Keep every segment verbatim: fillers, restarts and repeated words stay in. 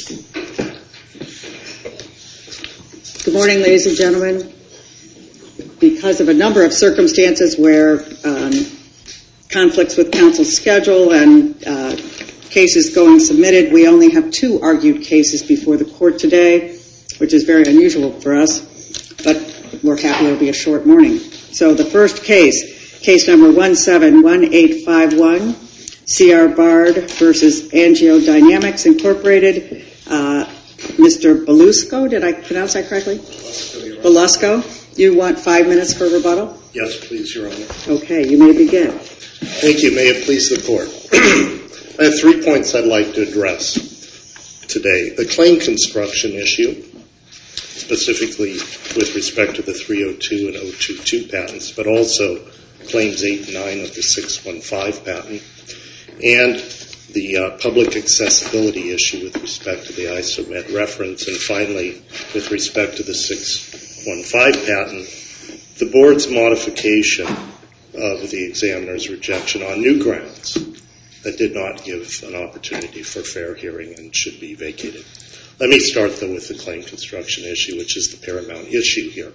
Good morning, ladies and gentlemen. Because of a number of circumstances where um, conflicts with counsel's schedule and uh, cases going submitted, we only have two argued cases before the court today, which is very unusual for us, but we're happy it'll be a short morning. So the first case, case number one seven one eight five one, C R Bard versus AngioDynamics Incorporated. Uh, Mister Belusco, did I pronounce that correctly? Belusco, you want five minutes for rebuttal? Yes, please, Your Honor. Okay, you may begin. Thank you. May it please the Court. I have three points I'd like to address today. The claim construction issue, specifically with respect to the three oh two and oh two two patents, but also claims eight and nine of the six one five patent, and the uh, public accessibility issue with respect to the ISOMED reference, and finally, with respect to the six one five patent, the Board's modification of the examiner's rejection on new grounds that did not give an opportunity for fair hearing and should be vacated. Let me start, though, with the claim construction issue, which is the paramount issue here.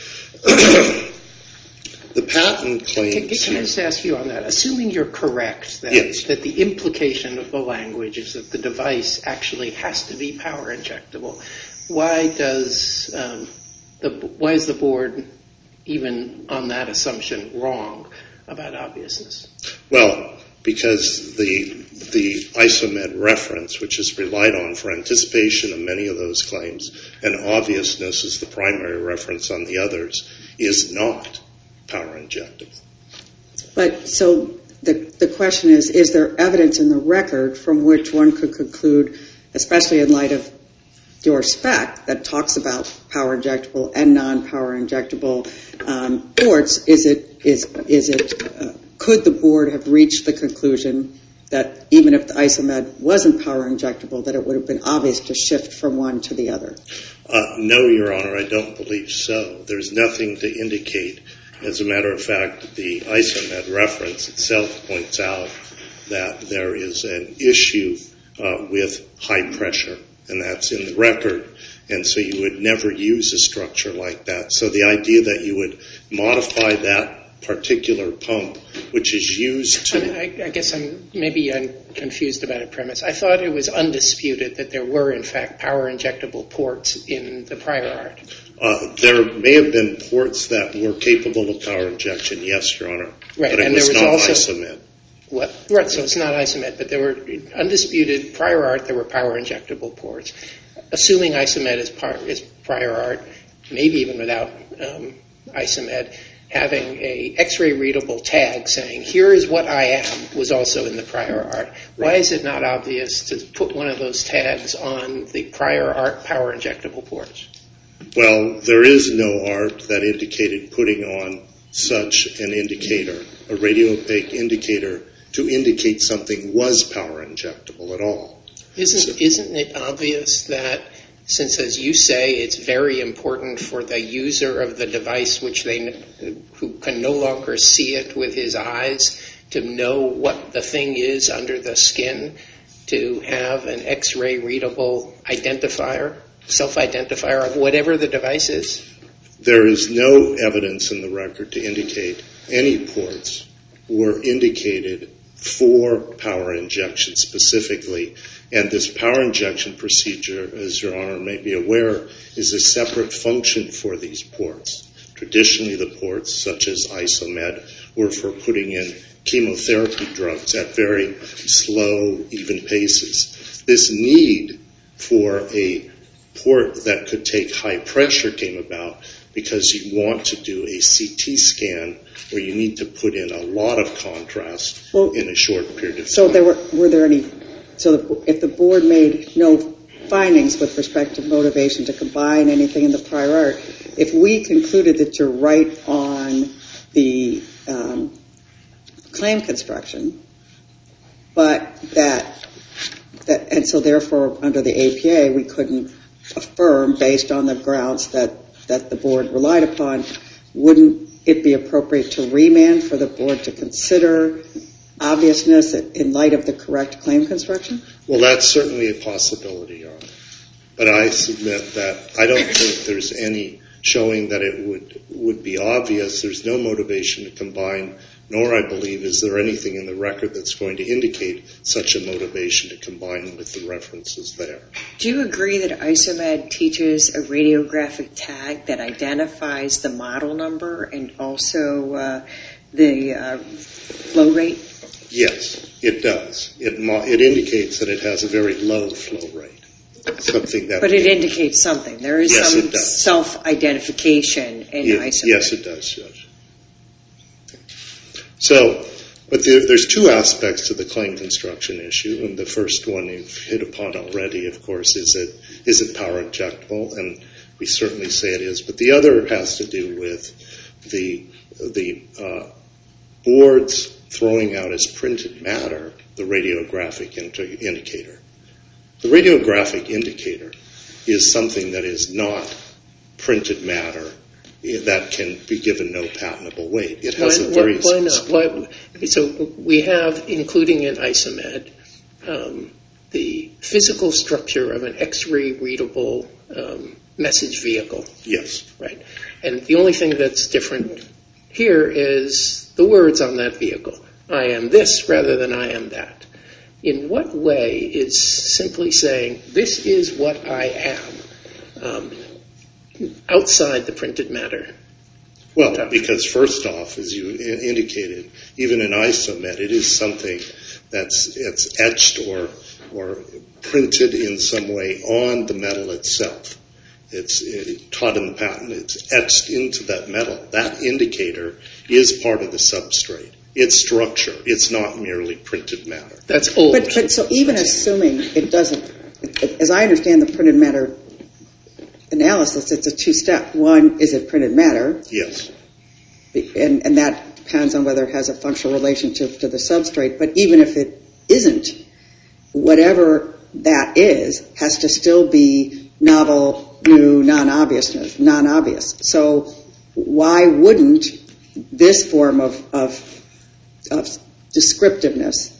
The patent claims... Can, can I just ask you on that? Assuming you're correct that, yes. that the implication of the language is that the device actually has to be power injectable, why does um, the why is the Board even on that assumption wrong about obviousness? Well, because the the ISOMED reference, which is relied on for anticipation of many of those claims, and obviousness is the primary reference on the others, is not power injectable. But so the the question is, is there evidence in the record from which one could conclude, especially in light of your spec that talks about power injectable and non-power injectable um, ports, is it is is it uh, could the Board have reached the conclusion that even if the ISOMED wasn't power injectable, that it would have been obvious to shift from one to the other? Uh, no, Your Honor, I don't believe so. There's nothing to indicate. As a matter of fact, the ISOMED reference itself points out that there is an issue uh, with high pressure, and that's in the record, and so you would never use a structure like that. So the idea that you would modify that particular pump, which is used to... I, I guess I'm maybe I'm confused about a premise. I thought it was undisputed that there were, in fact, power injectable ports in the prior art. Uh, there may have been ports that were capable of power injection, yes, Your Honor. Right, but it and was, there was not also, ISOMED. What? Right, so it's not ISOMED, but there were undisputed prior art, there were power injectable ports. Assuming ISOMED is, par, is prior art, maybe even without um, ISOMED, having a X-ray readable tag saying, here is what I am, was also in the prior art. Why is it not obvious to put one of those tags on the prior art power injectable ports? Well, there is no art that indicated putting on such an indicator, a radio opaque indicator, to indicate something was power injectable at all. Isn't, so, isn't it obvious that, since, as you say, it's very important for the user of the device, which they who can no longer see it with his eyes, to know what the thing is under the skin, to have an X-ray readable identifier, self-identifier of whatever the device is? There is no evidence in the record to indicate any ports were indicated for power injection specifically. And this power injection procedure, as Your Honor may be aware, is a separate function for these ports. Traditionally, the ports, such as ISOMED, were for putting in chemotherapy drugs at very slow, even paces. This need for a port that could take high pressure came about because you want to do a C T scan where you need to put in a lot of contrast well, in a short period of time. So there were, were there any, so if the Board made no findings with respect to motivation to combine anything in the prior art, if we concluded that you're right on the um, claim construction, but that, that, and so therefore under the A P A we couldn't affirm based on the grounds that that the Board relied upon, wouldn't it be appropriate to remand for the Board to consider obviousness in light of the correct claim construction? Well, that's certainly a possibility, Your Honor. But I submit that I don't think there's any showing that it would would be obvious. There's no motivation to combine, nor, I believe, is there anything in the record that's going to indicate such a motivation to combine with the references there. Do you agree that ISOMED teaches a radiographic tag that identifies the model number and also uh, the uh, flow rate? Yes, it does. It, mo- it indicates that it has a very low flow rate. Something that but it indicates something. There is yes, some self-identification in it, ISOMED. Yes, it does, Judge. So, but there, there's two aspects to the claim construction issue, and the first one you've hit upon already, of course, is it is it power injectable, and we certainly say it is. But the other has to do with the the uh, boards throwing out as printed matter the radiographic indi- indicator. The radiographic indicator is something that is not printed matter that can be given no patentable weight. It has why, a very... Why, why not? Why, so we have, including in ISOMED, um, the physical structure of an X-ray readable um, message vehicle. Yes. Right. And the only thing that's different here is the words on that vehicle. I am this rather than I am that. In what way is simply saying, this is what I am, um, outside the printed matter? Well, because first off, as you I- indicated, even in ISOMED, it is something that's it's etched or or printed in some way on the metal itself. It's it, taught in the patent. It's etched into that metal. That indicator is part of the substrate. It's structure. It's not merely printed matter. That's old. But, but so even assuming it doesn't, as I understand the printed matter analysis, it's a two-step. One, is it printed matter? Yes. And, and that depends on whether it has a functional relationship to the substrate. But even if it isn't, whatever that is has to still be novel, new, non-obvious. non-obvious. So why wouldn't this form of, of of descriptiveness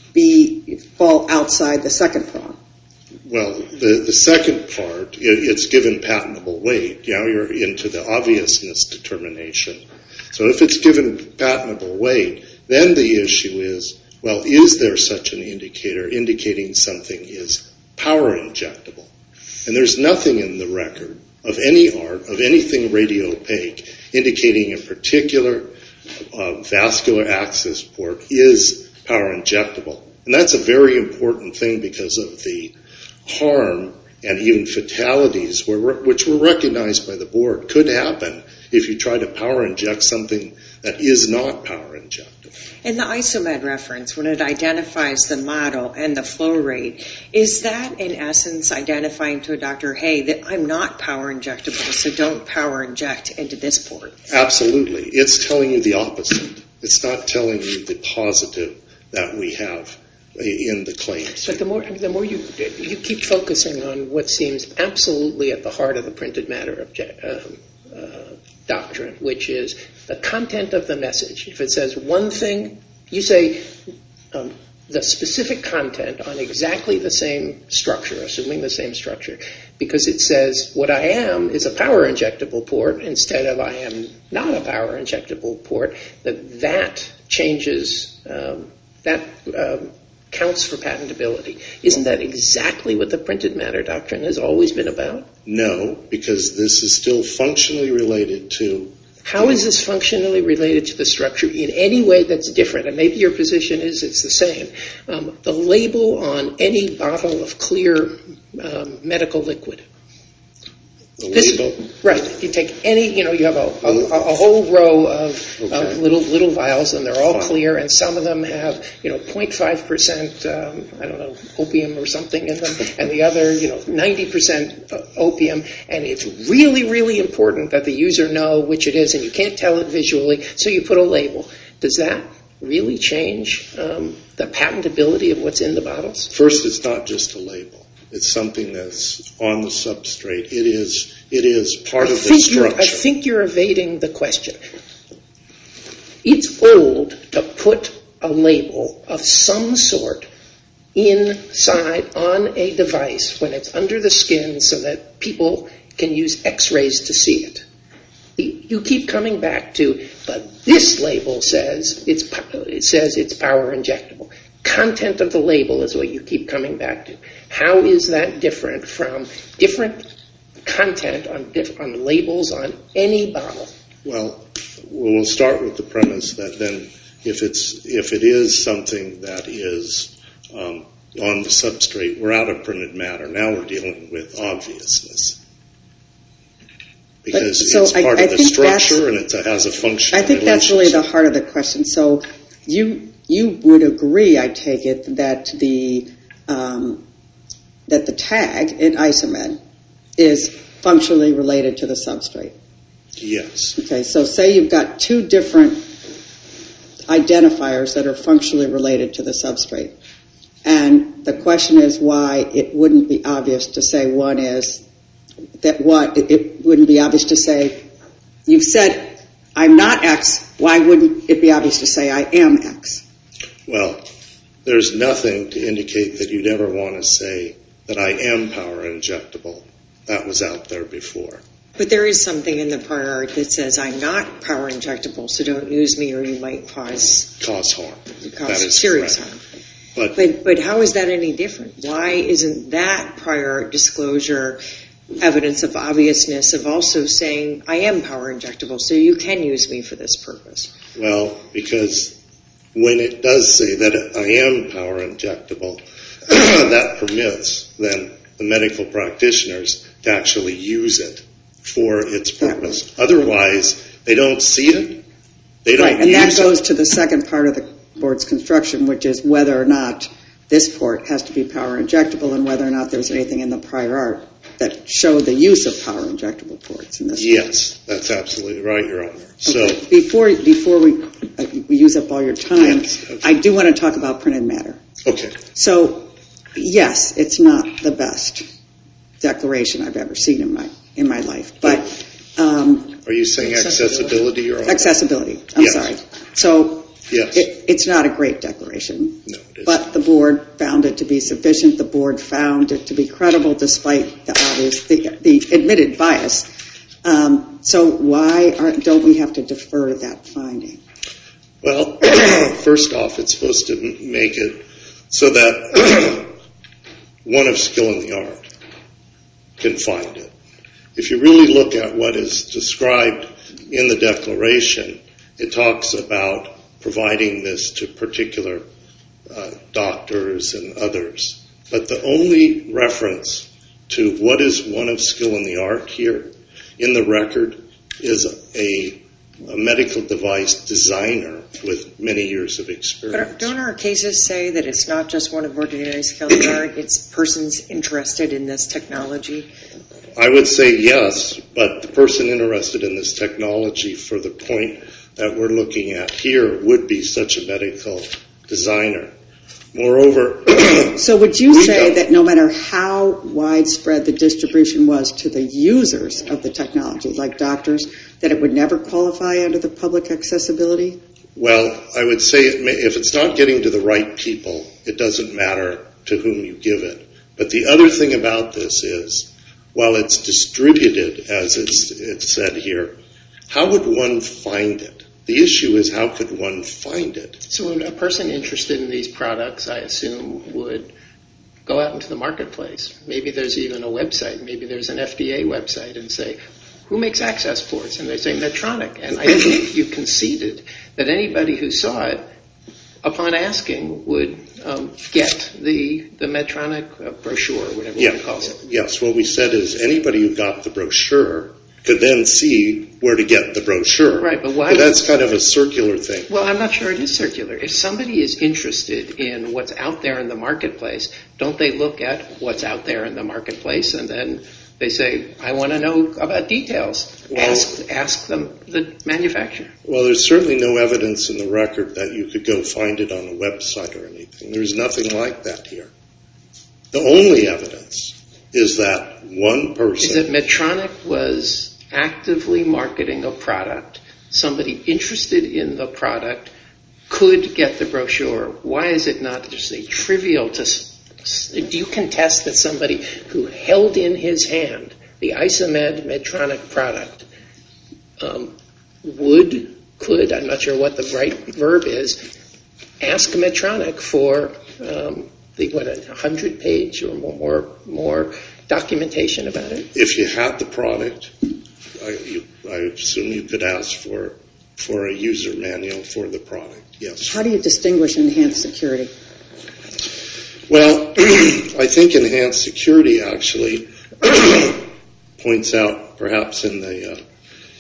be fall outside the second prong? Well, the, the second part, it, it's given patentable weight. Now you're into the obviousness determination. So if it's given patentable weight, then the issue is, well, is there such an indicator indicating something is power injectable? And there's nothing in the record of any art, of anything radiopaque, indicating a particular Uh, vascular access port is power injectable. And that's a very important thing because of the harm and even fatalities were, which were recognized by the board could happen if you try to power inject something that is not power injectable. In the ISOMED reference, when it identifies the model and the flow rate, is that in essence identifying to a doctor, hey, that I'm not power injectable, so don't power inject into this port? Absolutely. It's telling you the opposite. It's not telling you the positive that we have in the claims. But the more the more you you keep focusing on what seems absolutely at the heart of the printed matter object, um, uh, doctrine, which is the content of the message. If it says one thing, you say um, the specific content on exactly the same structure, assuming the same structure, because it says what I am is a power injectable port instead of I am not a power injectable port, that that changes, um, that um, counts for patentability. Isn't that exactly what the printed matter doctrine has always been about? No, because this is still functionally related to... How is this functionally related to the structure in any way that's different? And maybe your position is it's the same. Um, the label on any bottle of clear um, medical liquid. The This, label? right. You take any, you know, you have a, a, a whole row of, Okay. of little little vials, and they're all Fine. clear, and some of them have, you know, zero point five percent, um, I don't know, opium or something in them, and the other, you know, ninety percent opium, and it's really, really important that the user know which it is, and you can't tell it visually, so you put a label. Does that really change um, the patentability of what's in the bottles? First, it's not just a label. It's something that's on the substrate. It is it is part I of the think you're- structure. I think you're evading the question. It's old to put a label of some sort inside on a device when it's under the skin so that people can use x-rays to see it. You keep coming back to, but this label says it's, it says it's power injectable. Content of the label is what you keep coming back to. How is that different from different content on, diff- on labels on any bottle? Well, we'll start with the premise that then if it's if it is something that is um, on the substrate, we're out of printed matter. Now we're dealing with obviousness. Because But, so it's part I, of I the think structure and it has a function. I think that's really the heart of the question. So you you would agree, I take it, that the um, that the tag in Isomed is functionally related to the substrate. Yes. Okay, so say you've got two different identifiers that are functionally related to the substrate. And the question is why it wouldn't be obvious to say one is that what it, it wouldn't be obvious to say, you've said I'm not X, why wouldn't it be obvious to say I am X? Well, there's nothing to indicate that you'd ever want to say that I am power injectable. That was out there before. But there is something in the prior art that says I'm not power injectable, so don't use me or you might cause Cause harm. cause That is serious correct. harm. But, But but how is that any different? Why isn't that prior art disclosure evidence of obviousness of also saying I am power injectable, so you can use me for this purpose? well, because when it does say that I am power injectable, that permits then the medical practitioners to actually use it for its purpose. Otherwise, they don't see it. They don't Right, and use that goes it. to the second part of the board's construction, which is whether or not this port has to be power injectable and whether or not there's anything in the prior art that showed the use of power injectable ports in this. Yes, that's absolutely right, Your Honor. So, Okay. Before before we, uh, we use up all your time, Yes, okay. I do want to talk about printed matter. okay. So, yes, it's not the best declaration I've ever seen in my in my life, but um, Are you saying accessibility, Your Honor? accessibility. I'm Yes. sorry. So Yes. it, it's not a great declaration. No, it isn't. But the board found it to be sufficient. The board found it to be credible despite the obvious, the, the admitted bias. Um, so why aren't, don't we have to defer that finding? Well, first off, it's supposed to make it so that one of skill in the art can find it. If you really look at what is described in the declaration, it talks about providing this to particular uh, doctors and others. But the only reference to what is one of skill in the art here in the record is a, a medical device designer with many years of experience. But don't our cases say that it's not just one of ordinary skill in the art, it's persons interested in this technology? I would say yes, but the person interested in this technology for the point that we're looking at here would be such a medical designer. Moreover, So would you we say don't- that no matter how widespread the distribution was to the users of the technology, like doctors, that it would never qualify under the public accessibility? Well, I would say it may, if it's not getting to the right people, it doesn't matter to whom you give it. But the other thing about this is, while it's distributed, as it's, it's said here, how would one find it? The issue is how could one find it? So a person interested in these products, I assume, would go out into the marketplace. Maybe there's even a website. Maybe there's an F D A website and say, who makes access ports? And they say Medtronic. And I think you conceded that anybody who saw it, upon asking, would um, get the the Medtronic uh, brochure, or whatever Yeah. one calls it. Yes, what we said is anybody who got the brochure could then see where to get the brochure. Right, but why- that's kind of a circular thing. Well, I'm not sure it is circular. If somebody is interested in what's out there in the marketplace, don't they look at what's out there in the marketplace and then they say, I want to know about details. Well- ask ask them, the manufacturer. Well, there's certainly no evidence in the record that you could go find it on a website or anything. There's nothing like that here. The only evidence is that one person... Is that Medtronic was actively marketing a product, somebody interested in the product could get the brochure, why is it not just a trivial to... Do you contest that somebody who held in his hand the Isomed Medtronic product um, would, could, I'm not sure what the right verb is, ask Medtronic for um, the, what, a hundred-page or more, more documentation about it? If you had the product, I, you, I assume you could ask for for a user manual for the product, yes. How do you distinguish enhanced security? Well, I think enhanced security actually points out, perhaps in the, uh,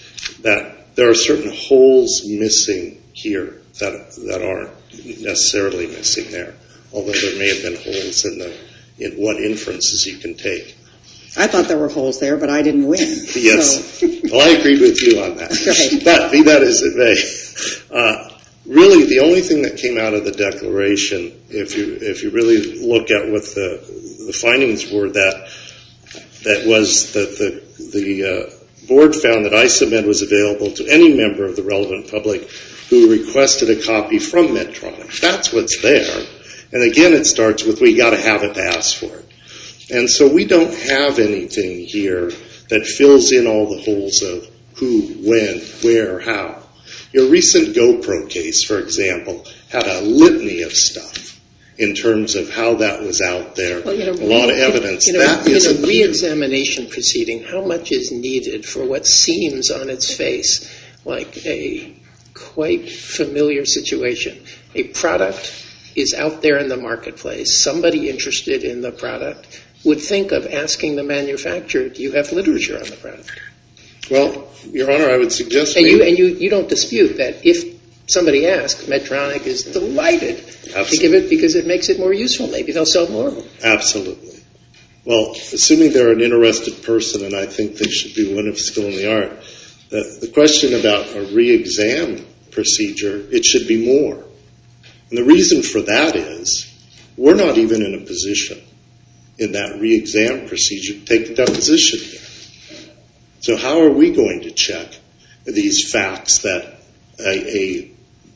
that there are certain holes missing here that that aren't necessarily missing there, although there may have been holes in the in what inferences you can take. I thought there were holes there, but I didn't win. Yes. So. Well, I agreed with you on that. Right. But be that as it may, uh, really the only thing that came out of the declaration, if you if you really look at what the the findings were, that that was that the the uh, board found that Isomed was available to any member of the relevant public who requested a copy from Medtronic. That's what's there. And again, it starts with we got to have it to ask for it. And so we don't have anything here that fills in all the holes of who, when, where, how. Your recent GoPro case, for example, had a litany of stuff in terms of how that was out there. Well, you know, a lot of evidence. You know, that in isn't a re-examination proceeding, how much is needed for what seems on its face like a quite familiar situation? A product is out there in the marketplace. Somebody interested in the product would think of asking the manufacturer, do you have literature on the product? Well, Your Honor, I would suggest... And you and you, you don't dispute that if somebody asks, Medtronic is delighted Absolutely. to give it because it makes it more useful. Maybe they'll sell more of them. Absolutely. Well, assuming they're an interested person, and I think they should be one of skill in the art, the, the question about a re-exam procedure, it should be more. And the reason for that is we're not even in a position in that re-exam procedure to take the deposition here. So how are we going to check these facts that a, a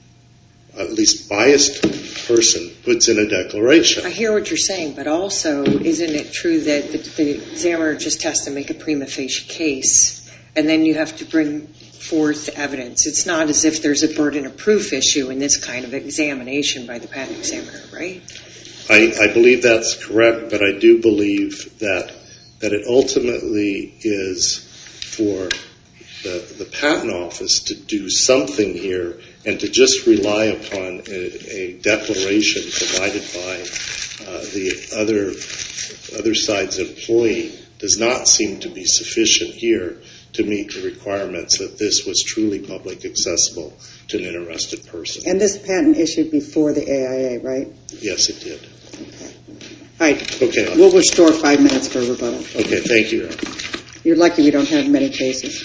at least biased person puts in a declaration? I hear what you're saying, but also isn't it true that the, the examiner just has to make a prima facie case, and then you have to bring forth evidence? It's not as if there's a burden of proof issue in this kind of examination by the patent examiner, right? I, I believe that's correct, but I do believe that that it ultimately is for the, the patent office to do something here and to just rely upon a, a declaration provided by uh, the other other side's employee does not seem to be sufficient here to meet the requirements that this was truly public accessible to an interested person. And this patent issued before the A I A, right? Yes, it did. Okay. All right. Okay. We'll restore five minutes for rebuttal. Okay, thank you. You're lucky we don't have many cases.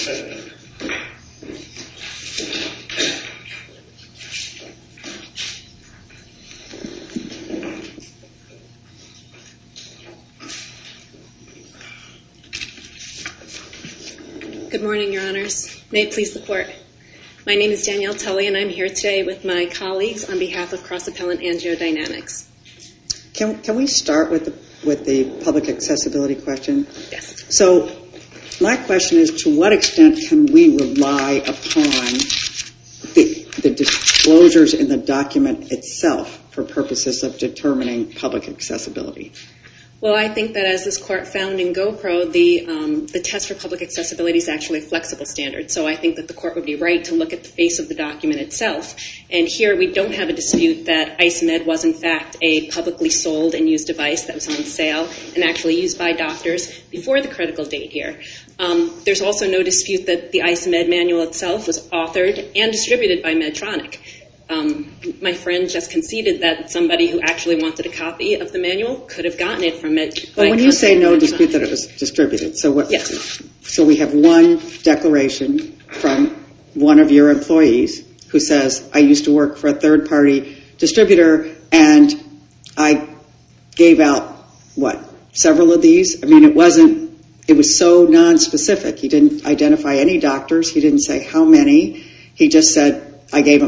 Good morning, Your Honors. May it please the Court. My name is Danielle Tully, and I'm here today with my colleagues on behalf of Cross Appellant AngioDynamics. Can can we start with the with the public accessibility question? Yes. So my question is, to what extent can we rely upon the, the disclosures in the document itself for purposes of determining public accessibility? Well, I think that as this Court found in GoPro, the um, the test for public accessibility is actually a flexible standard. So I think that the Court would be right to look at the face of the document itself. And here we don't have a dispute that Isomed was in fact a publicly sold and used device that was on sale and actually used by doctors before the critical date here. Um, there's also no dispute that the Isomed manual itself was authored and distributed by Medtronic. Um, my friend just conceded that somebody who actually wanted a copy of the manual could have gotten it from it. Well, when you say no dispute that it was distributed, so what? Yes. So we have one declaration from one of your employees who says, I used to work for a third-party distributor, and I gave out, what, several of these? I mean, it wasn't, it was so non-specific. He didn't identify any doctors. He didn't say how many. He just said, I gave them out.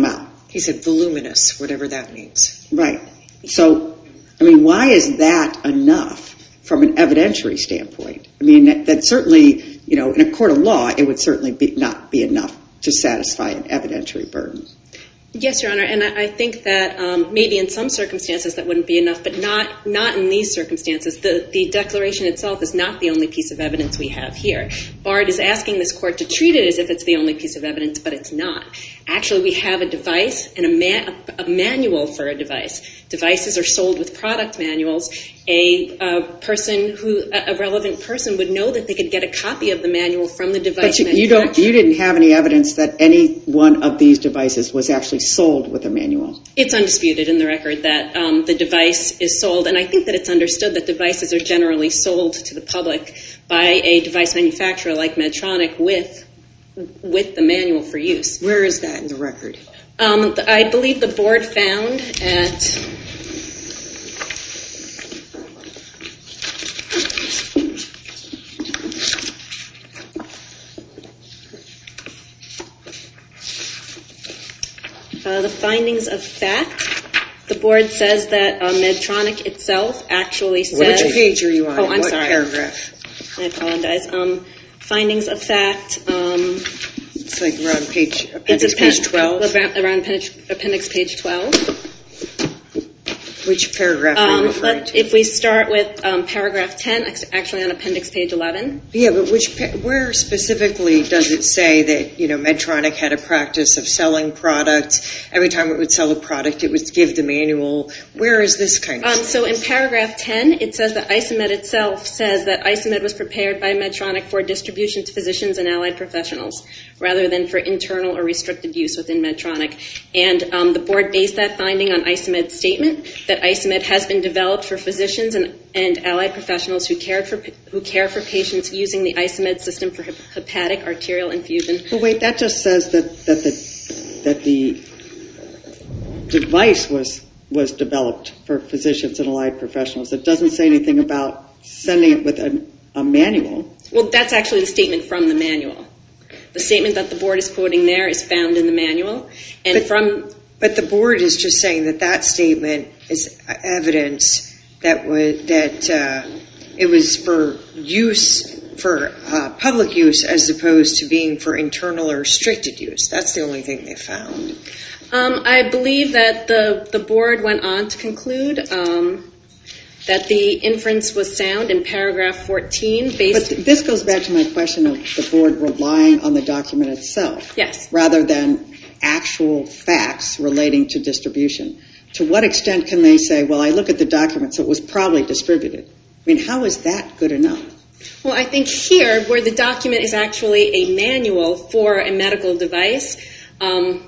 He said voluminous, whatever that means. Right. So, I mean, why is that enough from an evidentiary standpoint? I mean, that, that certainly, you know, in a court of law, it would certainly be, not be enough to satisfy an evidentiary burden. Yes, Your Honor, and I I think that um, maybe in some circumstances that wouldn't be enough, but not not in these circumstances. The the declaration itself is not the only piece of evidence we have here. Bard is asking this court to treat it as if it's the only piece of evidence, but it's not. Actually, we have a device and a, ma- a manual for a device. Devices are sold with product manuals. A, a person who, a relevant person would know that they could get a copy of the manual from the device But you, you don't, you didn't have any evidence that any one of these devices was actually sold with a manual. It's undisputed in the record that um, the device is sold, and I think that it's understood that devices are generally sold to the public by a device manufacturer like Medtronic with with the manual for use. Where is that in the record? Um, I believe the board found at uh, the findings of fact. The board says that uh, Medtronic itself actually says... Which page are you on? Oh, I'm what sorry. Paragraph? I apologize. Um, findings of fact... Um, It's like around page, appendix page twelve. Around, around appendix, appendix page twelve. Which paragraph are you Um, referring but to? if we start with um, paragraph ten, actually on appendix page eleven. Yeah, but which pa- where specifically does it say that, you know, Medtronic had a practice of selling products? Every time it would sell a product, it would give the manual. Where is this kind of Um, thing? so in paragraph ten, it says that Isomed itself says that Isomed was prepared by Medtronic for distribution to physicians and allied professionals, rather than for internal or restricted use within Medtronic. And um, the board based that finding on Isomed's statement that Isomed has been developed for physicians and, and allied professionals who cared for who care for patients using the Isomed system for hepatic arterial infusion. But wait, that just says that, that the that the device was was developed for physicians and allied professionals. It doesn't say anything about sending it with a, a manual. Well, that's actually the statement from the manual. The statement that the board is quoting there is found in the manual, and But- from But the board is just saying that that statement is evidence that was that uh, it was for use for uh, public use as opposed to being for internal or restricted use. That's the only thing they found. Um, I believe that the, the board went on to conclude um, that the inference was sound in paragraph fourteen. Based, But this goes back to my question of the board relying on the document itself. Yes. Rather than actual facts relating to distribution. To what extent can they say, well, I look at the document, so it was probably distributed? I mean, how is that good enough? Well, I think here, where the document is actually a manual for a medical device, um,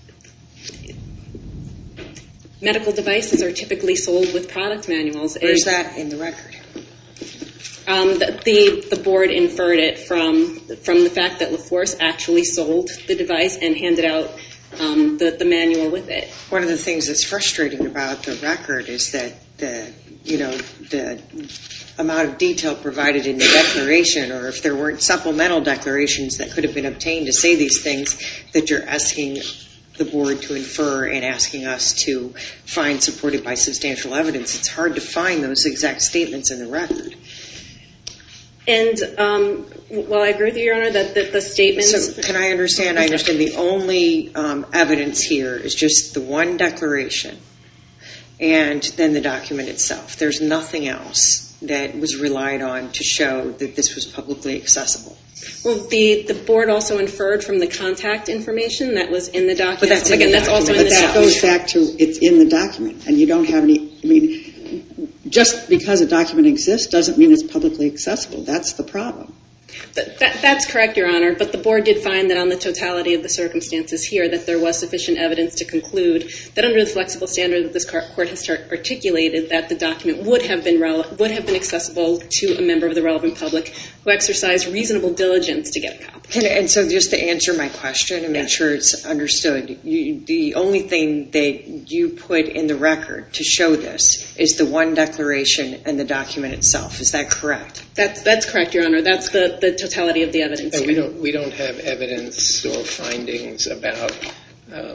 medical devices are typically sold with product manuals. Where's that in the record? Um, the, the the board inferred it from from the fact that LaForce actually sold the device and handed out um, the the manual with it. One of the things that's frustrating about the record is that the you know the amount of detail provided in the declaration, or if there weren't supplemental declarations that could have been obtained to say these things, that you're asking the board to infer and asking us to find supported by substantial evidence. It's hard to find those exact statements in the record. And um, well, I agree with you, Your Honor, that, that the statements... So can I understand? I understand the only um, evidence here is just the one declaration and then the document itself. There's nothing else that was relied on to show that this was publicly accessible. Well, the, the board also inferred from the contact information that was in the document. But that's in Again, the that's also document. in the But that document. goes back to it's in the document, and you don't have any, I mean, just because a document exists doesn't mean it's publicly accessible. That's the problem. That, that, that's correct, Your Honor, but the board did find that on the totality of the circumstances here that there was sufficient evidence to conclude that under the flexible standard that this court has articulated that the document would have been rele- would have been accessible to a member of the relevant public who exercised reasonable diligence to get a copy. And, and so just to answer my question and make sure it's understood, you, the only thing that you put in the record to show this is the one declaration and the document itself. Is that correct? That's that's correct, Your Honor. That's the, the totality of the evidence. And here. we don't we don't have evidence or findings about um,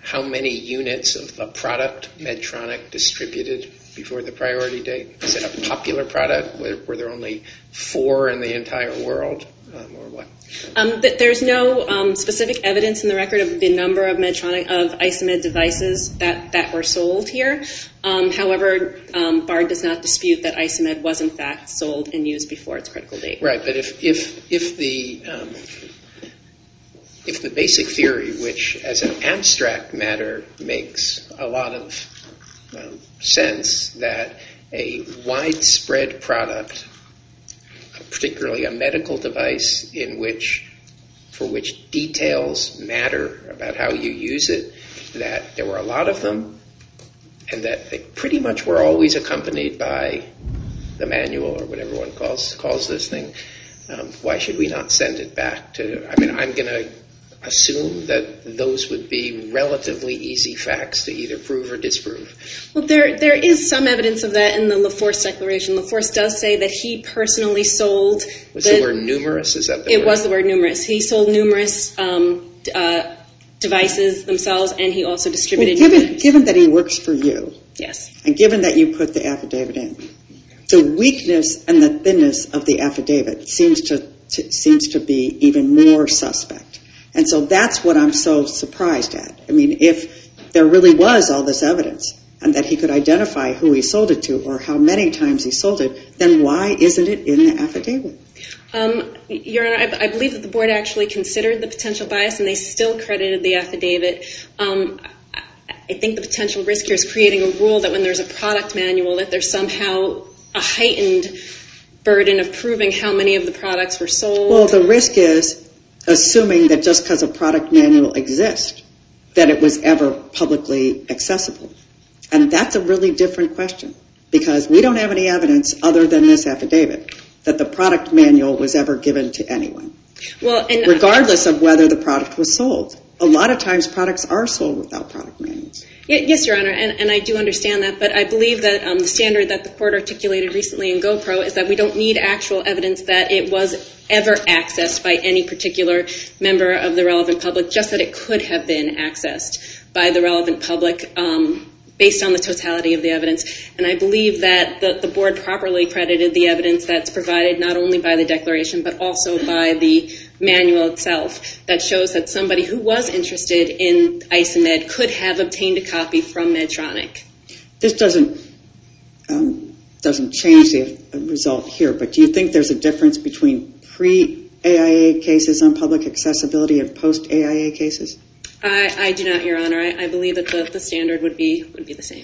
how many units of a product Medtronic distributed before the priority date? Is it a popular product? Were, were there only four in the entire world, um, or what? Um, th- there's no um, specific evidence in the record of the number of Medtronic of Isomed devices that, that were sold here. Um, however, um, Bard does not dispute that Isomed was in fact sold and used before its critical date. Right, but if if if the um, if the basic theory, which as an abstract matter makes a lot of um, sense, that a widespread product, particularly a medical device in which, for which details matter about how you use it, that there were a lot of them, and that they pretty much were always accompanied by the manual or whatever one calls calls this thing. Um, why should we not send it back to? I mean, I'm going to assume that those would be relatively easy facts to either prove or disprove. Well, there there is some evidence of that in the LaForce Declaration. LaForce does say that he personally sold. Was the, the word numerous? Is that the It word? was the word numerous. He sold numerous um, uh, devices themselves, and he also distributed. Well, given, numerous. given that he works for you, Yes, and given that you put the affidavit in, the weakness and the thinness of the affidavit seems to, to seems to be even more suspect. And so that's what I'm so surprised at. I mean, if there really was all this evidence and that he could identify who he sold it to or how many times he sold it, then why isn't it in the affidavit? Um, Your Honor, I, I believe that the board actually considered the potential bias, and they still credited the affidavit. Um, I, I think the potential risk here is creating a rule that when there's a product manual, that there's somehow a heightened burden of proving how many of the products were sold. Well, the risk is assuming that just because a product manual exists, that it was ever publicly accessible. And that's a really different question, because we don't have any evidence other than this affidavit that the product manual was ever given to anyone, well, and regardless of whether the product was sold. A lot of times products are sold without product manuals. Yes, Your Honor, and, and I do understand that, but I believe that um, the standard that the court articulated recently in GoPro is that we don't need actual evidence that it was ever accessed by any particular member of the relevant public, just that it could have been accessed by the relevant public um, based on the totality of the evidence. And I believe that the, the board properly credited the evidence that's provided not only by the declaration but also by the manual itself that shows that somebody who was interested in Isomed could have obtained a copy from Medtronic. This doesn't um, doesn't change the result here, but do you think there's a difference between pre-A I A cases on public accessibility and post-A I A cases? I, I do not, Your Honor. I, I believe that the, the standard would be would be the same.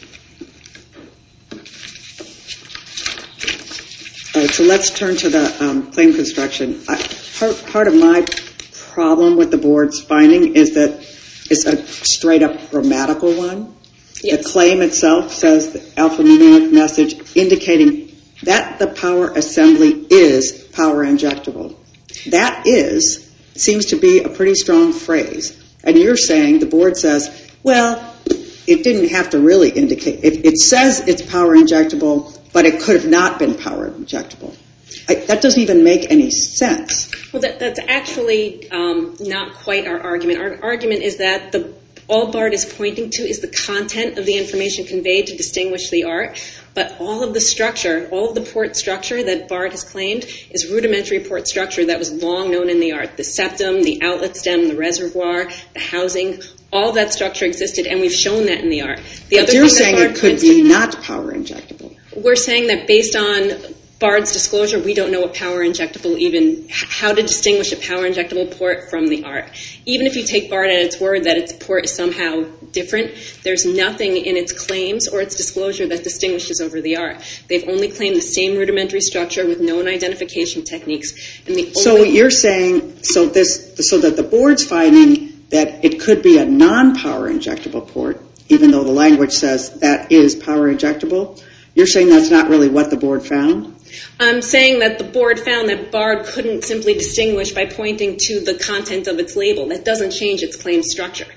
All right, so let's turn to the um, claim construction. I, part, part of my problem with the board's finding is that it's a straight-up grammatical one. Yes. The claim itself says the alphanumeric message indicating that the power assembly is power injectable. That is seems to be a pretty strong phrase. And you're saying, the board says, well, it didn't have to really indicate. It, it says it's power injectable, but it could have not been power injectable. I, that doesn't even make any sense. Well, that, that's actually um, not quite our argument. Our argument is that the all Bard is pointing to is the content of the information conveyed to distinguish the art, but all of the structure, all of the port structure that Bard has claimed is rudimentary port structure that was long known in the art. The septum, the outlet stem, the reservoir, the housing, all that structure existed, and we've shown that in the art. The but other you're thing saying that Bard it could points be to, not power injectable. We're saying that based on Bard's disclosure, we don't know what power injectable even, how to distinguish a power injectable port from the art. Even if you take Bard at its word that its port is somehow different, there's nothing in its claims or its disclosure that distinguishes over the art. They've only claimed the same rudimentary structure with known identification techniques. And the so only you're saying, so this, so that the board's finding that it could be a non-power injectable port, even though the language says that is power injectable, you're saying that's not really what the board found? I'm saying that the board found that Bard couldn't simply distinguish by pointing to the content of its label. That doesn't change its claim structure.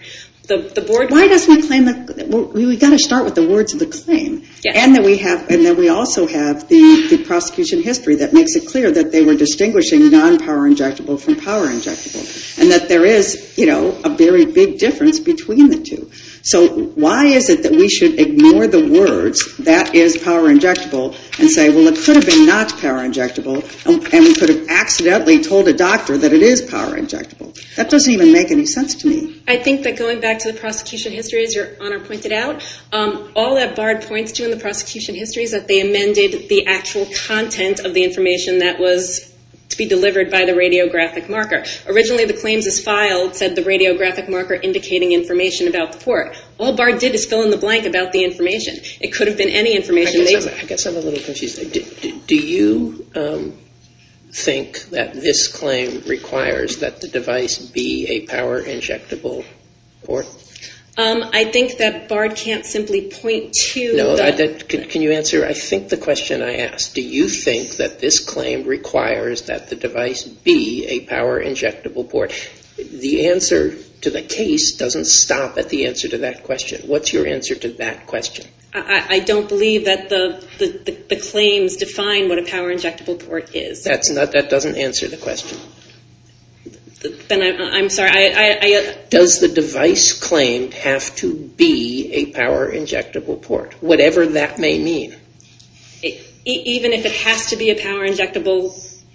The, the board. Why doesn't we claim that we we got to start with the words of the claim, Yes. and that we have, and then we also have the, the prosecution history that makes it clear that they were distinguishing non-power injectable from power injectable, and that there is, you know, a very big difference between the two. So why is it that we should ignore the words that is power injectable and say, well, it could have been not power injectable, and, and we could have accidentally told a doctor that it is power injectable? That doesn't even make any sense to me. I think that going back to the prosecution history, as Your Honor pointed out, um, all that Bard points to in the prosecution history is that they amended the actual content of the information that was to be delivered by the radiographic marker. Originally, the claims as filed said the radiographic marker indicating information about the port. All Bard did is fill in the blank about the information. It could have been any information. I guess, I'm, I guess I'm a little confused. Do, do, do you um, think that this claim requires that the device be a power injectable port? Um, I think that Bard can't simply point to No, the... I, that, can, can you answer, I think, the question I asked? Do you think that this claim requires that the device be a power injectable port? The answer to the case doesn't stop at the answer to that question. What's your answer to that question? I, I don't believe that the, the, the, the claims define what a power injectable port is. That's not, that doesn't answer the question. Then I, I'm sorry. I, I, I, Does the device claimed have to be a power injectable port, whatever that may mean? it, even if it has to be a power injectable,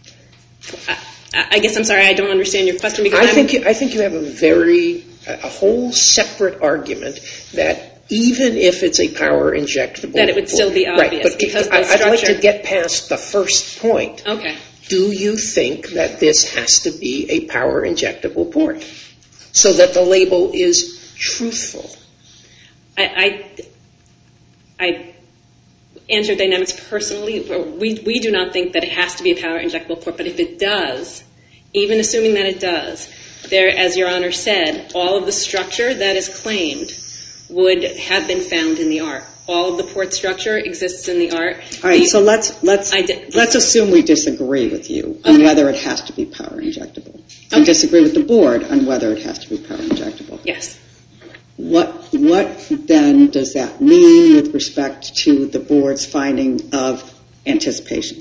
I, I guess I'm sorry. I don't understand your question because I I'm, think you, I think you have a very a whole separate argument that even if it's a power injectable, that it would port, still be obvious right, but because I, the I'd like structure- to get past the first point. Okay. Do you think that this has to be a power injectable port so that the label is truthful? I, I, I AngioDynamics personally, we, we do not think that it has to be a power injectable port, but if it does, even assuming that it does, there, as Your Honor said, all of the structure that is claimed would have been found in the art. All of the port structure exists in the art. All right, the, so let's let's did, let's assume we disagree with you on okay. whether it has to be power injectable. Okay. We disagree with the board on whether it has to be power injectable. Yes. What what then does that mean with respect to the board's finding of anticipation?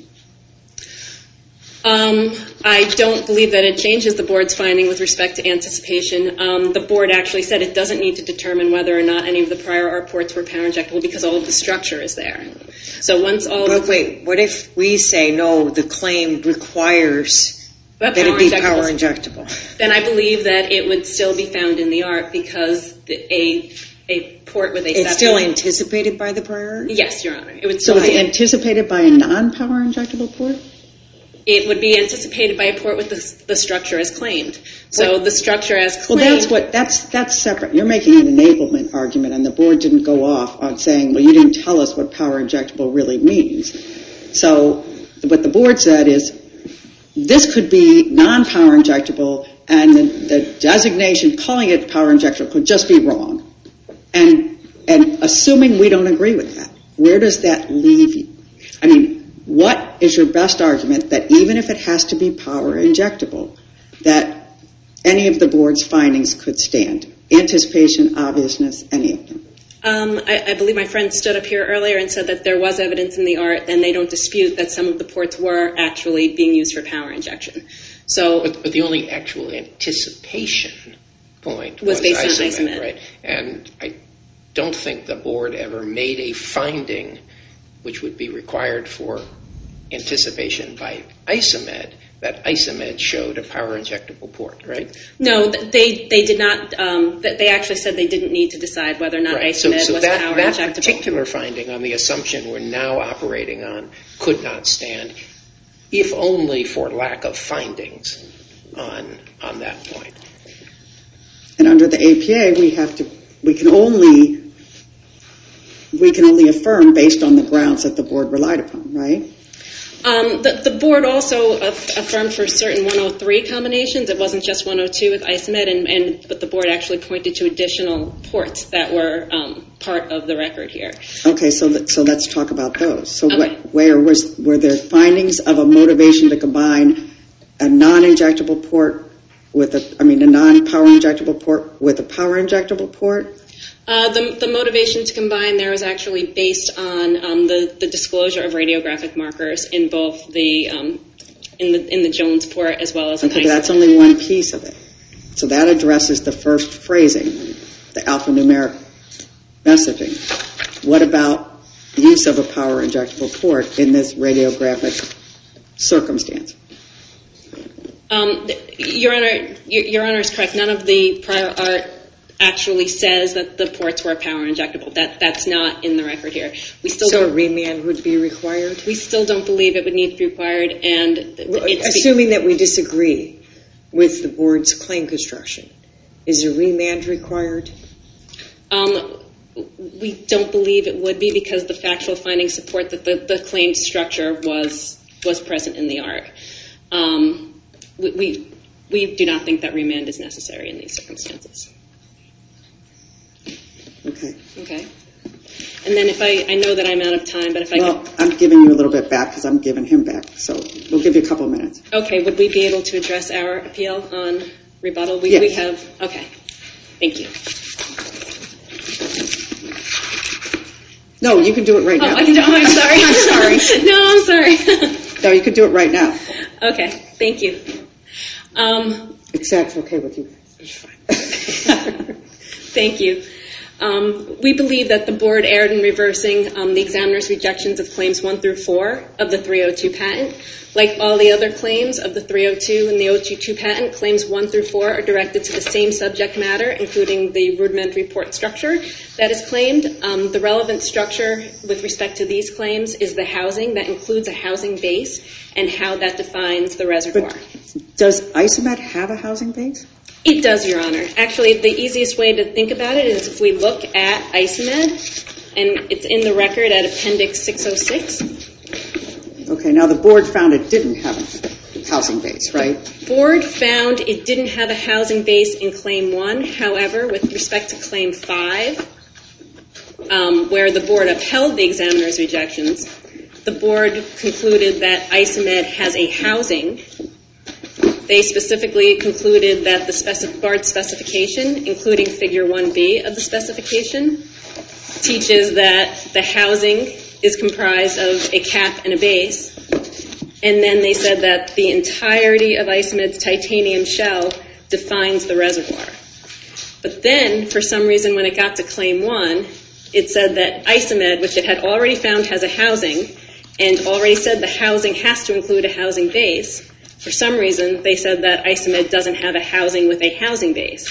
Um, I don't believe that it changes the board's finding with respect to anticipation. Um, the board actually said it doesn't need to determine whether or not any of the prior art ports were power injectable because all of the structure is there. So once all But of wait, what if we say no, the claim requires the that it be power injectable? then I believe that it would still be found in the art because the, a a port with a It's septum- still anticipated by the prior art? Yes, Your Honor. It would So still it's be, anticipated by a non-power injectable port? it would be anticipated by a port with the, the structure as claimed. So the structure as Well, claimed. that's what that's that's separate. You're making an enablement argument, and the board didn't go off on saying, well, you didn't tell us what power injectable really means. So what the board said is this could be non-power injectable, and the, the designation calling it power injectable could just be wrong. And and assuming we don't agree with that, where does that leave you? I mean, what is your best argument that even if it has to be power injectable, that any of the board's findings could stand? Anticipation, obviousness, any of them? Um, I, I believe my friend stood up here earlier and said that there was evidence in the art, and they don't dispute that some of the ports were actually being used for power injection. So, But, but the only actual anticipation point Was was, based on Isomed, Isomed. right? And I don't think the board ever made a finding which would be required for anticipation by Isomed that Isomed showed a power injectable port, right? no, th- they they did not. Um, th- they actually said they didn't need to decide whether or not Right. Isomed So, so was that, power that injectable. particular finding on the assumption we're now operating on could not stand, if only for lack of findings on on that point. And under the A P A, we have to, we can only, we can only affirm based on the grounds that the board relied upon, right? Um, the, the board also aff- affirmed for certain one oh three combinations. It wasn't just one oh two with Isomed, and, and but the board actually pointed to additional ports that were um, part of the record here. Okay, so let, so let's talk about those. So Okay. what, where was, were there findings of a motivation to combine a non-injectable port with a, I mean, a non-power injectable port with a power injectable port? Uh, the, the motivation to combine there is actually based on um, the, the disclosure of radiographic markers in both the um, in the in the Jones port as well as an Okay, I C E M E. that's only one piece of it. So that addresses the first phrasing, the alphanumeric messaging. What about the use of a power injectable port in this radiographic circumstance? Um, Your Honor, Your, Your Honor is correct. None of the prior art actually says that the ports were power injectable. That that's not in the record here. We still So a don't, remand would be required? we still don't believe it would need to be required, and it's Assuming that we disagree with the board's claim construction, is a remand required? Um, we don't believe it would be because the factual findings support that the, the claimed structure was was present in the art. Um, we, we we do not think that remand is necessary in these circumstances. Okay. Okay. And then if I, I know that I'm out of time, but if I Well, could, I'm giving you a little bit back because I'm giving him back. So we'll give you a couple minutes. okay, would we be able to address our appeal on rebuttal? We, Yes. we have, okay. Thank you. No, you can do it right Oh, now. I can do, oh, I'm sorry. I'm sorry. No, I'm sorry. No, you can do it right now. Okay, thank you. Um, If that's okay with you. Thank you. Um, we believe that the board erred in reversing um, the examiner's rejections of claims one through four of the three oh two patent. Like all the other claims of the three oh two and the oh two two patent, claims one through four are directed to the same subject matter, including the rudimentary port structure that is claimed. Um, the relevant structure with respect to these claims is the housing. That includes a housing base and how that defines the reservoir. But does ISOMED have a housing base? It does, Your Honor. Actually, the easiest way to think about it is if we look at ISOMED, and it's in the record at Appendix six oh six. Okay, now the board found it didn't have a housing base, right? The board found it didn't have a housing base in Claim one. However, with respect to Claim five, um, where the board upheld the examiner's rejections, the board concluded that ISOMED has a housing. They specifically concluded that the specific board specification, including Figure one B of the specification, teaches that the housing is comprised of a cap and a base. And then they said that the entirety of ISOMED's titanium shell defines the reservoir. But then, for some reason, when it got to Claim one, it said that ISOMED, which it had already found has a housing, and already said the housing has to include a housing base, for some reason, they said that ISOMED doesn't have a housing with a housing base.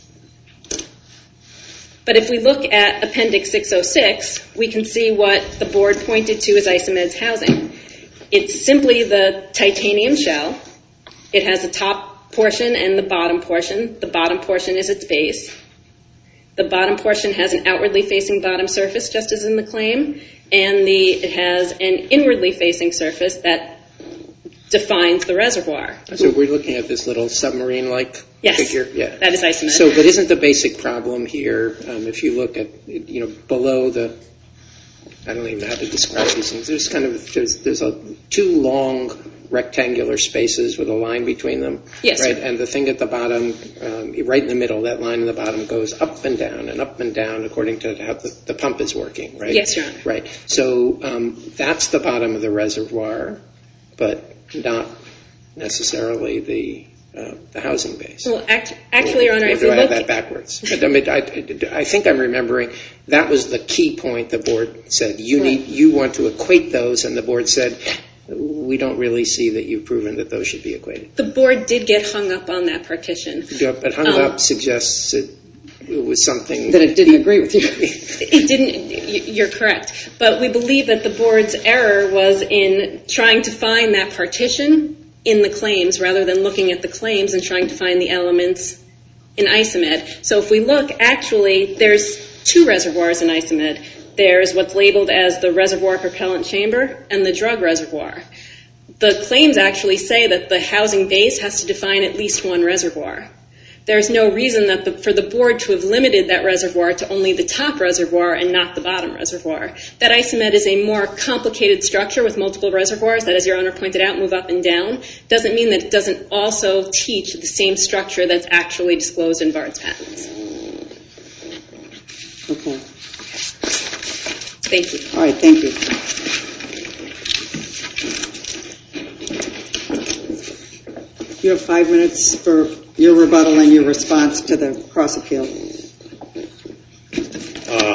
But if we look at Appendix six oh six, we can see what the board pointed to as ISOMED's housing. It's simply the titanium shell. It has a top portion and the bottom portion. The bottom portion is its base. The bottom portion has an outwardly facing bottom surface, just as in the claim, and the, it has an inwardly facing surface that defines the reservoir. So we're looking at this little submarine-like Yes, figure? Yeah. that is ISOMED. So, but isn't the basic problem here, um, if you look at, you know, below the, I don't even know how to describe these things, there's kind of, there's, there's a, two long rectangular spaces with a line between them. Yes. Right, and the thing at the bottom, um, right in the middle, that line in the bottom goes up and down and up and down according to how the, the pump is working, right? Yes, Your Honor. Right. So um, that's the bottom of the reservoir, but not necessarily the uh, the housing base. Well, act, actually, Your Honor, or if do you I look... have that backwards? But, I, mean, I, I think I'm remembering that was the key point the board said. You need, you want to equate those, and the board said, we don't really see that you've proven that those should be equated. The board did get hung up on that partition. Yeah, but hung Um, up suggests it, it was something... That it didn't agree with you. It didn't, you're correct. But we believe that the board's error was in trying to find that partition in the claims rather than looking at the claims and trying to find the elements in ISOMED. So if we look, actually, there's two reservoirs in ISOMED. There's what's labeled as the reservoir propellant chamber and the drug reservoir. The claims actually say that the housing base has to define at least one reservoir. there's no reason that the, for the board to have limited that reservoir to only the top reservoir and not the bottom reservoir. That Isomed is a more complicated structure with multiple reservoirs that, as Your Honor pointed out, move up and down. Doesn't mean that it doesn't also teach the same structure that's actually disclosed in Bard's patents. Okay. Thank you. All right, thank you. You have five minutes for your rebuttal and your response to the cross-appeal. Uh,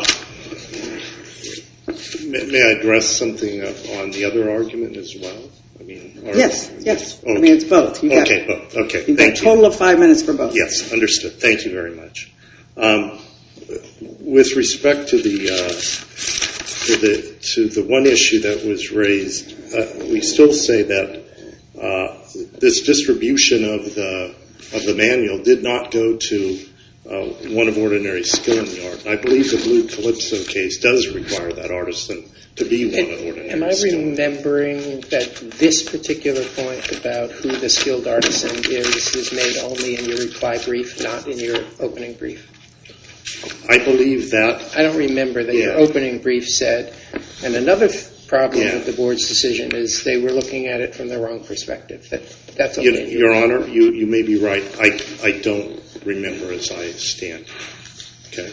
may, may I address something on the other argument as well? I mean, or, yes, yes. Okay. I mean, it's both. You got, okay, both. Okay, you've thank got a total you. of five minutes for both. Yes, understood. Thank you very much. Um, with respect to the uh, to the to the one issue that was raised, uh, we still say that uh, this distribution of the of the manual did not go to uh, one of ordinary skill in the art. I believe the Blue Calypso case does require that artisan to be one of ordinary Am I skill. remembering that this particular point about who the skilled artisan is is made only in your reply brief, not in your opening brief? I believe that. I don't remember that Yeah. your opening brief said. And another th- problem Yeah. with the board's decision is they were looking at it from the wrong perspective. That, that's You, okay. Your Honor, you, you may be right. I, I don't remember as I stand. Okay.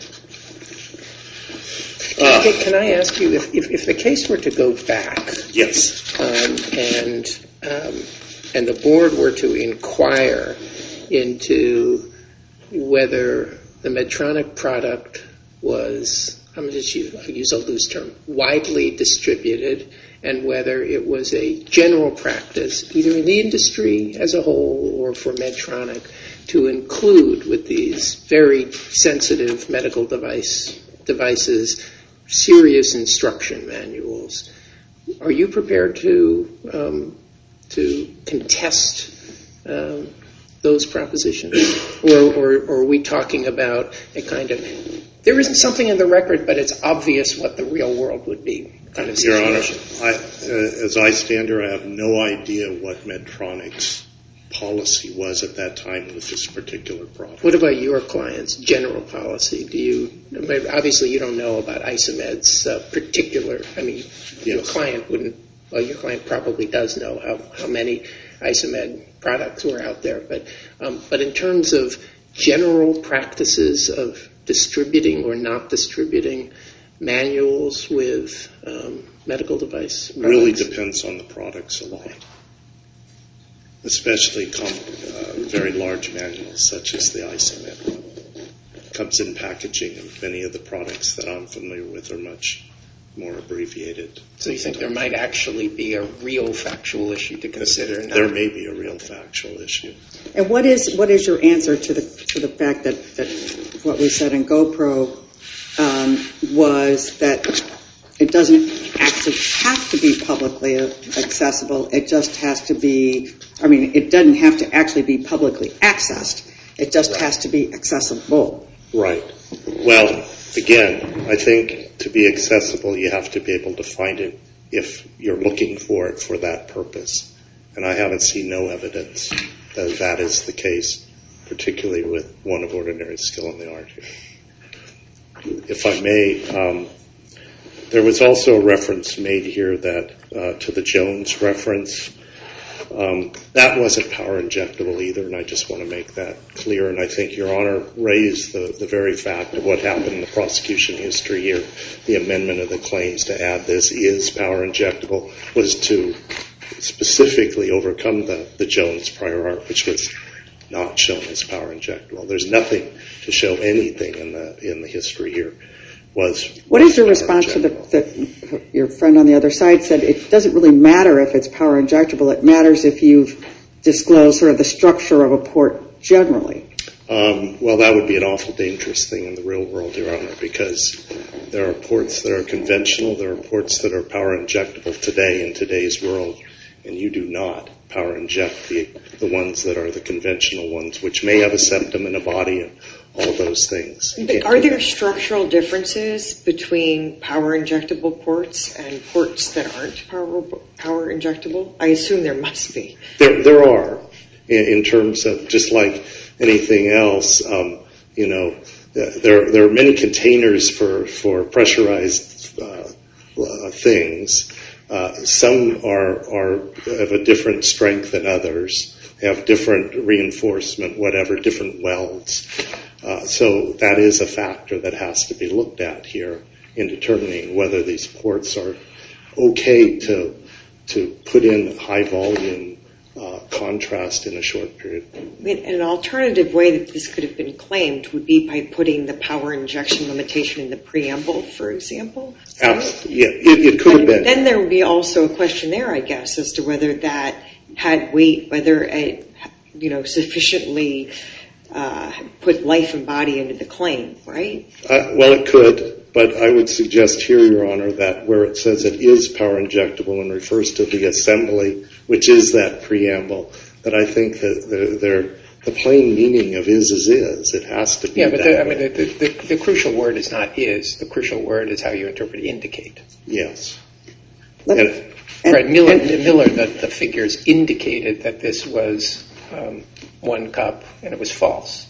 Uh, Okay, can I ask you, if, if, if the case were to go back yes. um, and um, and the board were to inquire into whether the Medtronic product was, I'm going to just use, I'll use a loose term, widely distributed, and whether it was a general practice, either in the industry as a whole or for Medtronic, to include with these very sensitive medical device devices serious instruction manuals. Are you prepared to um, to contest um, those propositions, or, or, or are we talking about a kind of there isn't something in the record, but it's obvious what the real world would be kind of situation? Your Honor, I, uh, as I stand here, I have no idea what Medtronic's policy was at that time with this particular product. What about your client's general policy? Do you obviously you don't know about Isomed's uh, particular? I mean, yes. Your client wouldn't. Well, your client probably does know how, how many Isomed products were out there, but um, but in terms of general practices of distributing or not distributing manuals with um, medical device products? Really depends on the products a lot. Especially com- uh, very large manuals such as the Isomed one. Comes in packaging, and many of the products that I'm familiar with are much more abbreviated. So you think there might actually be a real factual issue to consider? Not there may be a real factual issue. And what is what is your answer to the to the fact that, that what we said in GoPro um, was that it doesn't actually have to be publicly accessible. It just has to be, I mean, it doesn't have to actually be publicly accessed. It just Right. has to be accessible. Right. Well, again, I think to be accessible, you have to be able to find it if you're looking for it for that purpose. And I haven't seen no evidence that that is the case, particularly with one of ordinary skill in the art here. If I may, um, there was also a reference made here that uh, to the Jones reference. Um, that wasn't power injectable either, and I just want to make that clear. And I think Your Honor raised the, the very fact of what happened in the prosecution history here. The amendment of the claims to add this is power injectable was to specifically overcome the, the Jones prior art, which was not shown as power injectable. There's nothing to show anything in the in the history here. Was What is your response to the, the your friend on the other side said it doesn't really matter if it's power injectable. It matters if you've disclosed sort of the structure of a port generally. Um, well, that would be an awful dangerous thing in the real world, Your Honor, because there are ports that are conventional, there are ports that are power injectable today in today's world, and you do not power inject the, the ones that are the conventional ones, which may have a septum and a body and all those things. Are there structural differences between power injectable ports and ports that aren't power power injectable? I assume there must be. There, there are, in, in terms of just like anything else. Um, you know, there there are many containers for for pressurized uh, uh, things. Uh, some are are of a different strength than others, have different reinforcement, whatever, different welds. Uh, so that is a factor that has to be looked at here in determining whether these ports are okay to to put in high volume uh, contrast in a short period. I mean, an alternative way that this could have been claimed would be by putting the power injection limitation in the preamble, for example. Absolutely. Yeah, it, it could have been. Then there would be also a question there, I guess, as to whether that had weight, whether it, you know, sufficiently uh, put life and body into the claim, right? Uh, well, it could, but I would suggest here, Your Honor, that where it says it is power injectable and refers to the assembly, which is that preamble, that I think that the, the, the plain meaning of is is is. It has to be Yeah, but that the, I way. mean, the, the, the crucial word is not is. The crucial word is how you interpret indicate. Yes. Let- And, And- right, Miller, and- Miller the, the figures indicated that this was um, one cup, and it was false.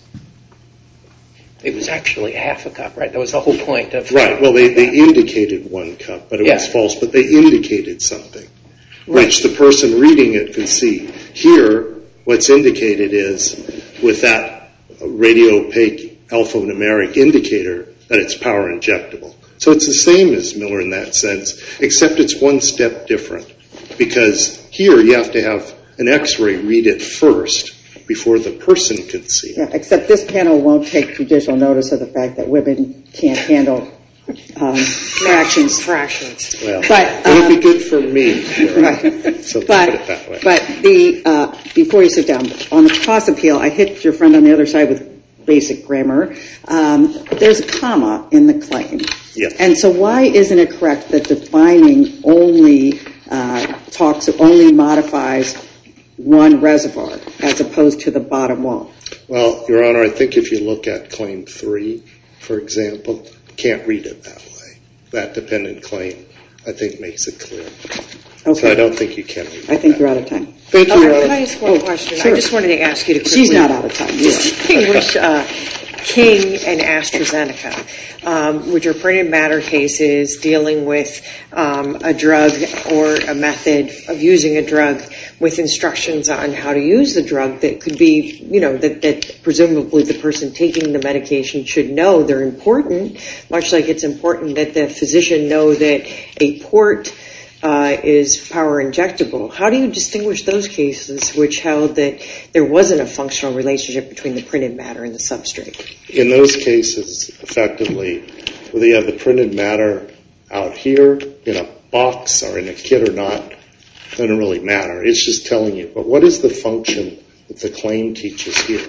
It was actually half a cup, right? That was the whole point of... right. Well, they, they indicated one cup, but it was Yeah. false, but they indicated something, which the person reading it could see. Here, what's indicated is with that radio opaque alphanumeric indicator that it's power injectable. So it's the same as Miller in that sense, except it's one step different. Because here you have to have an X-ray read it first before the person can see it. Yeah, except this panel won't take judicial notice of the fact that women can't handle um, fractions. Fractions. Well, But, it would be um, good for me. Right. So put But, it that way. but the, uh, before you sit down, on the cross appeal, I hit your friend on the other side with basic grammar. Um, there's a comma in the claim. Yes. And so why isn't it correct that defining only uh, talks, only modifies one reservoir as opposed to the bottom wall? Well, Your Honor, I think if you look at Claim three, for example, can't read it that way. That dependent claim, I think, makes it clear. Okay. So I don't think you can read it I think that you're way. out of time. Thank you, Oh, Your can I Honor. ask one Oh, question? sure. I just wanted to ask you to quickly She's not out of time. You are. distinguish uh, King and AstraZeneca, um, which are printed matter cases dealing with um, a drug or a method of using a drug with instructions on how to use the drug that could be, you know, that, that presumably the person taking the medication should know. They're important, much like it's important that the physician know that a port Uh, is power injectable. How do you distinguish those cases which held that there wasn't a functional relationship between the printed matter and the substrate? In those cases, effectively, whether you have the printed matter out here in a box or in a kit or not, doesn't really matter. It's just telling you. But what is the function that the claim teaches here?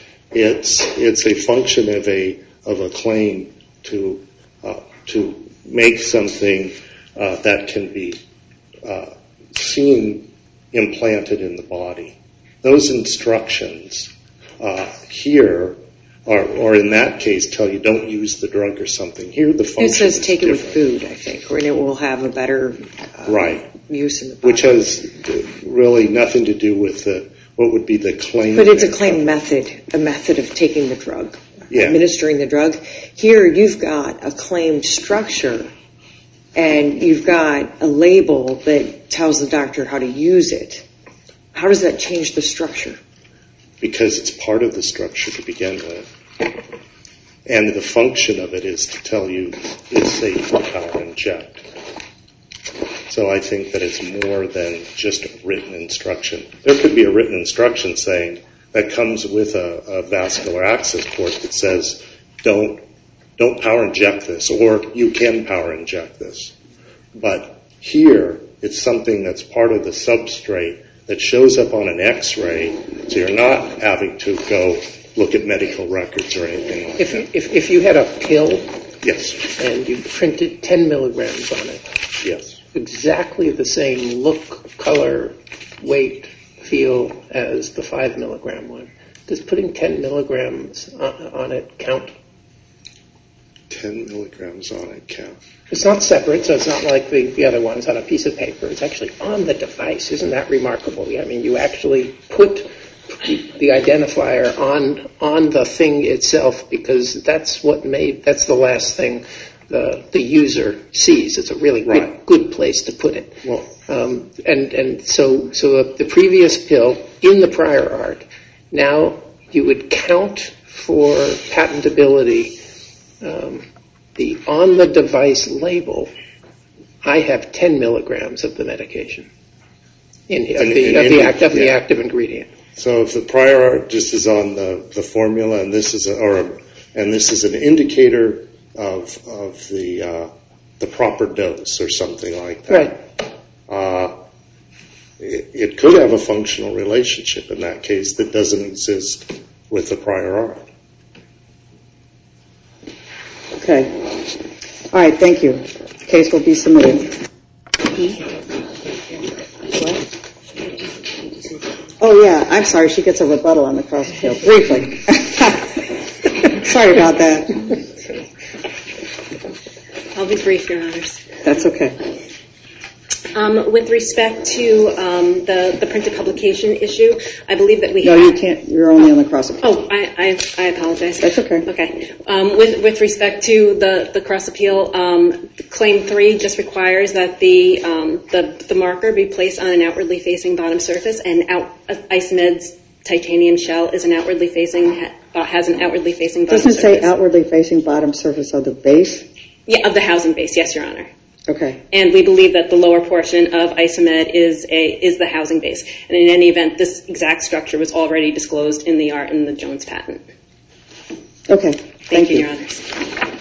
It's it's a function of a of a claim to uh, to make something uh, that can be uh, seen implanted in the body. Those instructions uh, here, or, or in that case, tell you don't use the drug or something. Here, the function It says is take it with different. food, I think, or it will have a better uh, Right. use in the body. Which has really nothing to do with the what would be the claim. But it's a claim method, a method of taking the drug, Yeah. administering the drug. Here you've got a claimed structure, and you've got a label that tells the doctor how to use it. How does that change the structure? Because it's part of the structure to begin with. And the function of it is to tell you it's safe for power inject. So I think that it's more than just a written instruction. There could be a written instruction saying that comes with a, a vascular access port that says don't don't power inject this, or you can power inject this. But here, it's something that's part of the substrate that shows up on an X-ray, so you're not having to go look at medical records or anything like If that. you, if, if you had a pill Yes, and you printed ten milligrams on it, yes. exactly the same look, color, weight, feel as the five milligram one, does putting ten milligrams on, on it count? ten milligrams on it count. It's not separate, so it's not like the, the other ones on a piece of paper. It's actually on the device. Isn't that remarkable? I mean, you actually put the identifier on on the thing itself, because that's what made that's the last thing the the user sees. It's a really good, Right. good place to put it. Well, Um, and and so so the previous pill in the prior art, now you would count for patentability um, the on the device label. I have ten milligrams of the medication in of In- the in- of the, in- act, of the yeah. active ingredient. so if the prior art just is on the, the formula, and this is a, or a, and this is an indicator of of the uh, the proper dose or something like that. Right. Uh, it, it could have a functional relationship in that case that doesn't exist with the prior art. Okay. All right, thank you. The case will be submitted. Oh, yeah, I'm sorry, she gets a rebuttal on the cross appeal, briefly. Sorry about that. I'll be brief, Your Honors. That's okay. Um, with respect to um, the, the printed publication issue, I believe that we No, have... you can't, you're only on the cross appeal. Oh, I, I, I apologize. That's okay. Okay. Um, with, with respect to the, the cross appeal, um, claim three just requires that the, um, the the marker be placed on an outwardly facing bottom surface, and out, uh, Isomed's titanium shell is an outwardly facing ha, has an outwardly facing bottom Doesn't it surface. say outwardly facing bottom surface of the base? Yeah, of the housing base. Yes, Your Honor. Okay. And we believe that the lower portion of Isomed is a is the housing base. And in any event, this exact structure was already disclosed in the art in the Jones patent. Okay. Thank, Thank you, you. Your Honors.